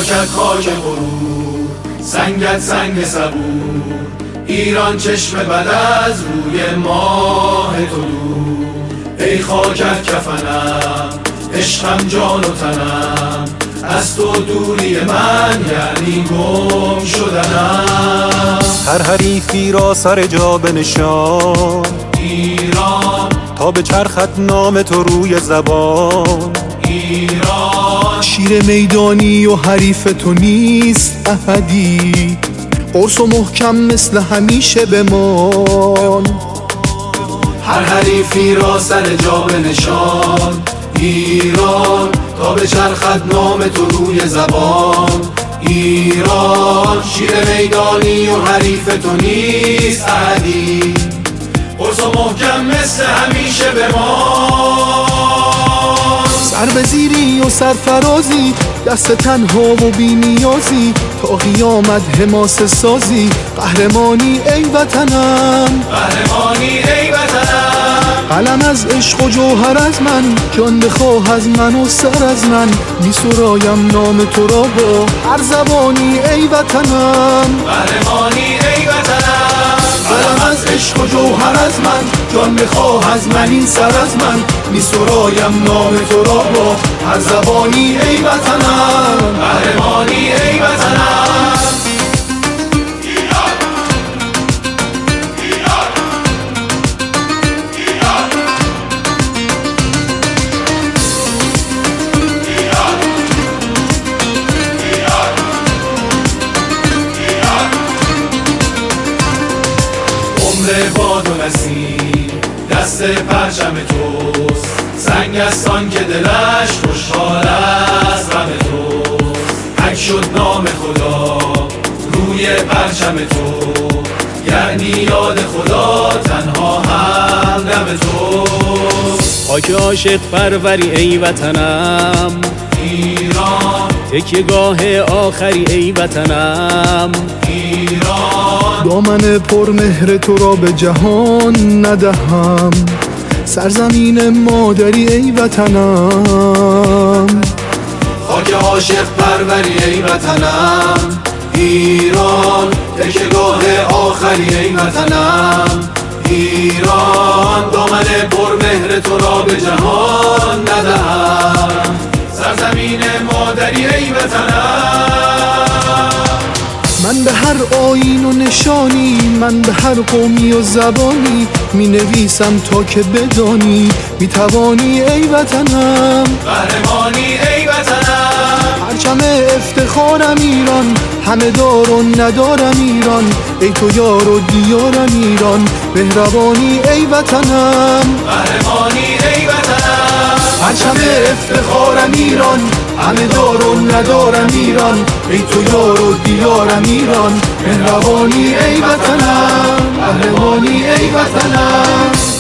خاکت خاک غرور، سنگت سنگ صبور، ایران چشم بد از روی ماه تو دور. ای خاکت کفنم، عشقم جان و تنم، از تو دوری من یعنی گم شدنم. هر حریفی را سر جا بنشان ایران، تا به چرخت نام تو روی زبان. ایران، شیر میدانی و حریف تو نیست احدی، قرص و محکم مثل همیشه بمان. هر حریفی را سر جا بنشان. ایران، تا به چرخت نام تو روی زبان. ایران، شیر میدانی و حریف تو نیست احدی، قرص و محکم مثل همیشه بمان. سر به زیری و سرفرازی، دست تنها و بی نیازی، تا قیامت حماسه سازی، قهرمانی ای وطنم، قهرمانی ای وطنم. قلم از عشق و جوهر از من، جان بخواه از من و سر از من، می سرایم نام تو را با هر زبانی ای وطنم، قهرمانی ای وطنم. قلم از عشق و جوهر از من، جان بخواه از من این سر از من، می سرایم نام تو را با هر زبانی ای وطنم، قهرمانی ای وطنم. باد و نسیم دست پرچم توست، سنگ است آن که دلش خوشحال از غم توست. حک شد نام خدا روی پرچم تو، یعنی یاد خدا تنها همدم توست. خاک عاشق پروری ای وطنم، ایران، تکیهگاه آخری ای وطنم. ایران، دامن پر مهر تو را به جهان ندهم، سرزمین مادری ای وطنم. خاک عاشق پروری ای وطنم. ایران، تکیهگاه آخری ای وطنم. ایران، دامن پر مهر تو را به جهان ندهم، سرزمین مادری ای وطنم. من به هر آیین و نشانی، من به هر قومی و زبانی، می نویسم تا که بدانی می توانی ای وطنم، قهرمانی ای وطنم. پرچم افتخارم ایران، همه دار و ندارم ایران، ای تو یار و دیارم ایران، مهربانی ای وطنم، قهرمانی ای وطنم. پرچم افتخارم ایران، همه دار و ندارم ایران، ای تو یار و دیارم ایران، مهربانی ای وطنم، قهرمانی ای وطنم.